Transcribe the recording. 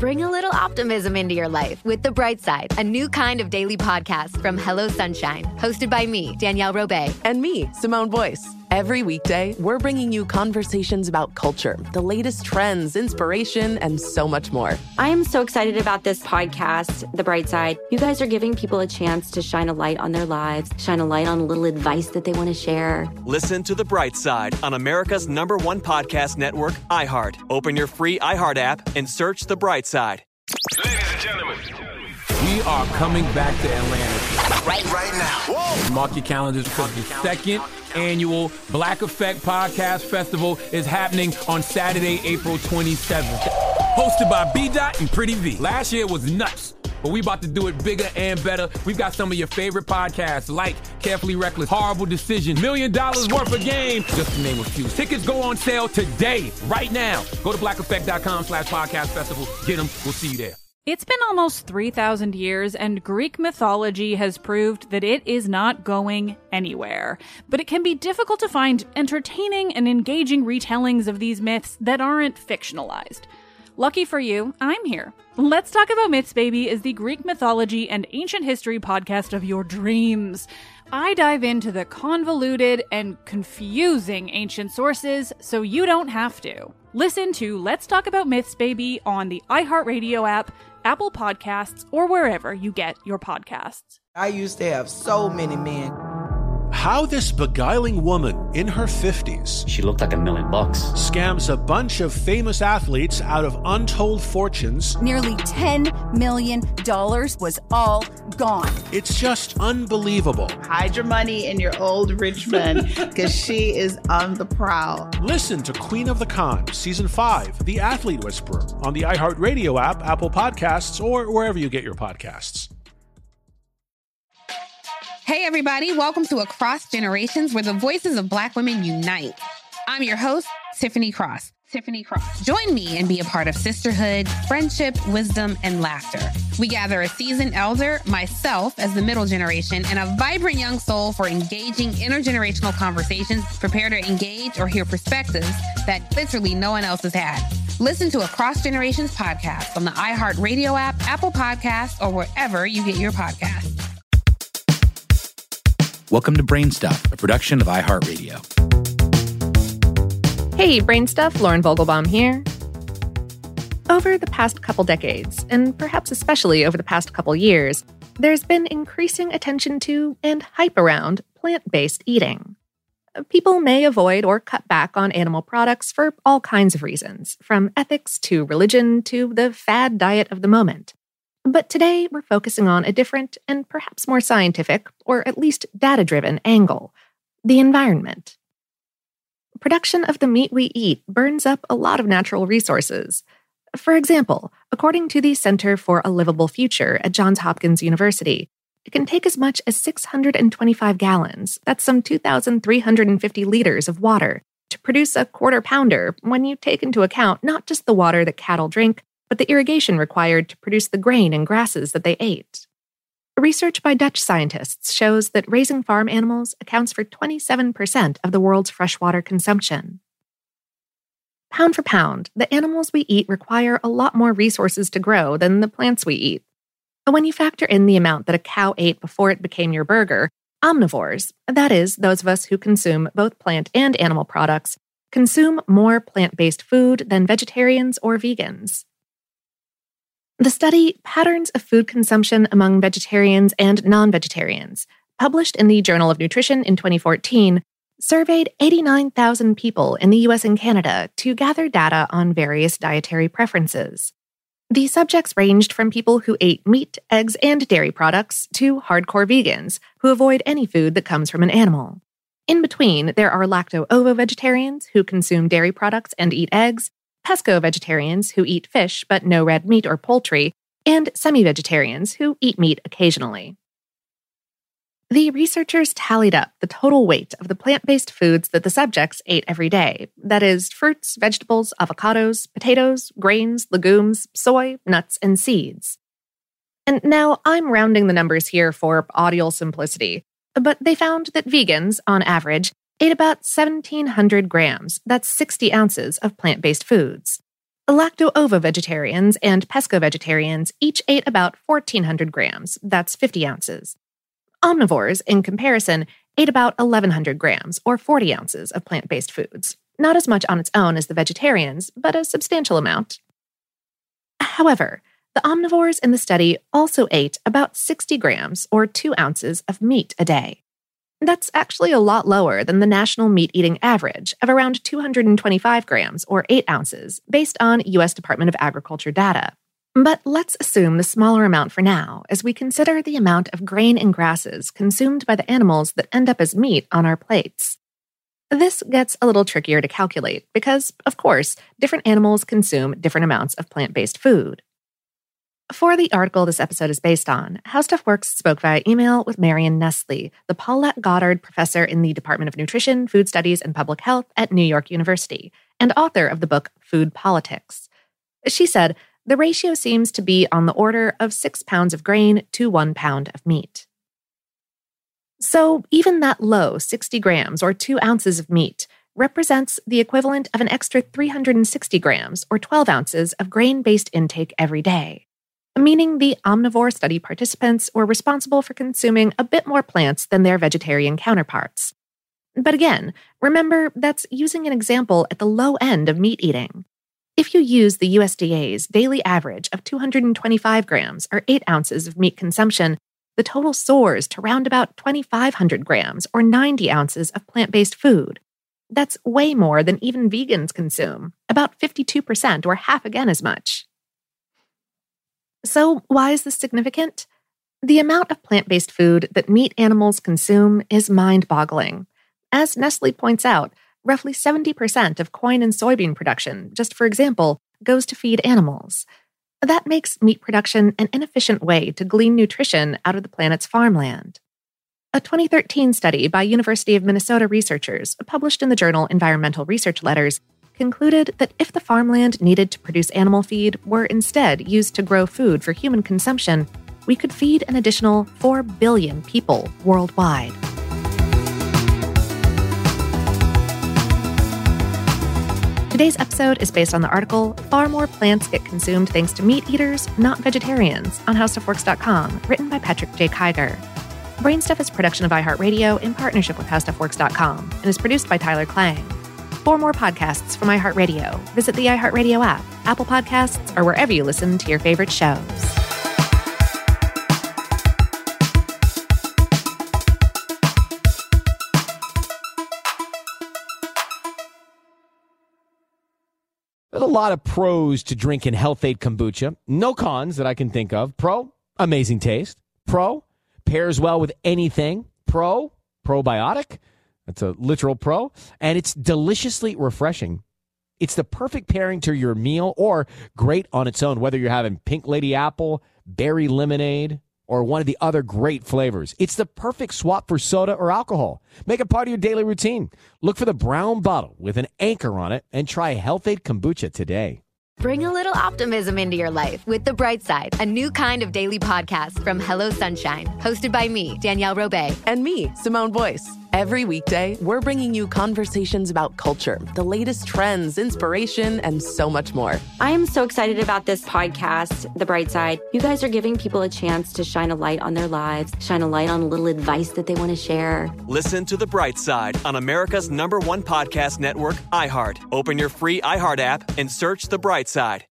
Bring a little optimism into your life with The Bright Side, a new kind of daily podcast from Hello Sunshine, hosted by me, Danielle Robay. And me, Simone Boyce. Every weekday, we're bringing you conversations about culture, the latest trends, inspiration, and so much more. I am so excited about this podcast, The Bright Side. You guys are giving people a chance to shine a light on their lives, shine a light on a little advice that they want to share. Listen to The Bright Side on America's #1 podcast network, iHeart. Open your free iHeart app and search The Bright Side. Ladies and gentlemen, we are coming back to Atlanta. Right now. Whoa. Mark your calendars because the second annual Black Effect Podcast Festival is happening on Saturday, April 27th. Hosted by B-Dot and Pretty V. Last year was nuts, but we about to do it bigger and better. We've got some of your favorite podcasts like Carefully Reckless, Horrible Decision, $1 Million Worth of Game, just to name a few. Tickets go on sale today, right now. Go to blackeffect.com/podcast festival. Get them. We'll see you there. It's been almost 3,000 years, and Greek mythology has proved that it is not going anywhere. But it can be difficult to find entertaining and engaging retellings of these myths that aren't fictionalized. Lucky for you, I'm here. Let's Talk About Myths, Baby is the Greek mythology and ancient history podcast of your dreams. I dive into the convoluted and confusing ancient sources so you don't have to. Listen to Let's Talk About Myths, Baby on the iHeartRadio app, Apple Podcasts, or wherever you get your podcasts. I used to have so many men. How this beguiling woman in her 50s, she looked like $1 million, scams a bunch of famous athletes out of untold fortunes. Nearly $10 million was all gone. It's just unbelievable. Hide your money in your old rich man, because she is on the prowl. Listen to Queen of the Con, Season 5, The Athlete Whisperer, on the iHeartRadio app, Apple Podcasts, or wherever you get your podcasts. Hey, everybody. Welcome to Across Generations, where the voices of Black women unite. I'm your host, Tiffany Cross. Join me and be a part of sisterhood, friendship, wisdom, and laughter. We gather a seasoned elder, myself as the middle generation, and a vibrant young soul for engaging intergenerational conversations. Prepare to engage or hear perspectives that literally no one else has had. Listen to Across Generations podcast on the iHeartRadio app, Apple Podcasts, or wherever you get your podcasts. Welcome to Brain Stuff, a production of iHeartRadio. Hey, Brain Stuff, Lauren Vogelbaum here. Over the past couple decades, and perhaps especially over the past couple years, there's been increasing attention to and hype around plant-based eating. People may avoid or cut back on animal products for all kinds of reasons, from ethics to religion to the fad diet of the moment. But today, we're focusing on a different and perhaps more scientific, or at least data-driven, angle: the environment. Production of the meat we eat burns up a lot of natural resources. For example, according to the Center for a Livable Future at Johns Hopkins University, it can take as much as 625 gallons, that's some 2,350 liters of water, to produce a quarter pounder when you take into account not just the water that cattle drink, but the irrigation required to produce the grain and grasses that they ate. Research by Dutch scientists shows that raising farm animals accounts for 27% of the world's freshwater consumption. Pound for pound, the animals we eat require a lot more resources to grow than the plants we eat. When you factor in the amount that a cow ate before it became your burger, omnivores, that is, those of us who consume both plant and animal products, consume more plant-based food than vegetarians or vegans. The study, Patterns of Food Consumption Among Vegetarians and Non-Vegetarians, published in the Journal of Nutrition in 2014, surveyed 89,000 people in the US and Canada to gather data on various dietary preferences. The subjects ranged from people who ate meat, eggs, and dairy products to hardcore vegans who avoid any food that comes from an animal. In between, there are lacto-ovo-vegetarians who consume dairy products and eat eggs, pesco-vegetarians who eat fish but no red meat or poultry, and semi-vegetarians who eat meat occasionally. The researchers tallied up the total weight of the plant-based foods that the subjects ate every day, that is, fruits, vegetables, avocados, potatoes, grains, legumes, soy, nuts, and seeds. And now I'm rounding the numbers here for audial simplicity, but they found that vegans, on average, ate about 1,700 grams, that's 60 ounces of plant-based foods. Lacto-ovo vegetarians and pesco-vegetarians each ate about 1,400 grams, that's 50 ounces. Omnivores, in comparison, ate about 1,100 grams, or 40 ounces of plant-based foods. Not as much on its own as the vegetarians, but a substantial amount. However, the omnivores in the study also ate about 60 grams, or 2 ounces of meat a day. That's actually a lot lower than the national meat-eating average of around 225 grams, or 8 ounces, based on U.S. Department of Agriculture data. But let's assume the smaller amount for now as we consider the amount of grain and grasses consumed by the animals that end up as meat on our plates. This gets a little trickier to calculate because, of course, different animals consume different amounts of plant-based food. For the article this episode is based on, How Stuff Works spoke via email with Marion Nestle, the Paulette Goddard Professor in the Department of Nutrition, Food Studies, and Public Health at New York University, and author of the book Food Politics. She said, the ratio seems to be on the order of 6 pounds of grain to 1 pound of meat. So even that low 60 grams or 2 ounces of meat represents the equivalent of an extra 360 grams or 12 ounces of grain-based intake every day, meaning the omnivore study participants were responsible for consuming a bit more plants than their vegetarian counterparts. But again, remember that's using an example at the low end of meat eating. If you use the USDA's daily average of 225 grams or 8 ounces of meat consumption, the total soars to round about 2,500 grams or 90 ounces of plant-based food. That's way more than even vegans consume, about 52% or half again as much. So why is this significant? The amount of plant-based food that meat animals consume is mind-boggling. As Nestle points out, roughly 70% of corn and soybean production, just for example, goes to feed animals. That makes meat production an inefficient way to glean nutrition out of the planet's farmland. A 2013 study by University of Minnesota researchers, published in the journal Environmental Research Letters, concluded that if the farmland needed to produce animal feed were instead used to grow food for human consumption, we could feed an additional 4 billion people worldwide. Today's episode is based on the article Far More Plants Get Consumed Thanks to Meat Eaters, Not Vegetarians on HowStuffWorks.com, written by Patrick J. Kiger. Brainstuff is a production of iHeartRadio in partnership with HowStuffWorks.com and is produced by Tyler Klang. For more podcasts from iHeartRadio, visit the iHeartRadio app, Apple Podcasts, or wherever you listen to your favorite shows. There's a lot of pros to drinking Health-Ade kombucha. No cons that I can think of. Pro, amazing taste. Pro, pairs well with anything. Pro, probiotic. That's a literal pro. And it's deliciously refreshing. It's the perfect pairing to your meal or great on its own, whether you're having pink lady apple, berry lemonade, or one of the other great flavors. It's the perfect swap for soda or alcohol. Make it part of your daily routine. Look for the brown bottle with an anchor on it and try Health-Ade kombucha today. Bring a little optimism into your life with The Bright Side, a new kind of daily podcast from Hello Sunshine, hosted by me, Danielle Robay. And me, Simone Boyce. Every weekday, we're bringing you conversations about culture, the latest trends, inspiration, and so much more. I am so excited about this podcast, The Bright Side. You guys are giving people a chance to shine a light on their lives, shine a light on a little advice that they want to share. Listen to The Bright Side on America's #1 podcast network, iHeart. Open your free iHeart app and search The Bright Side.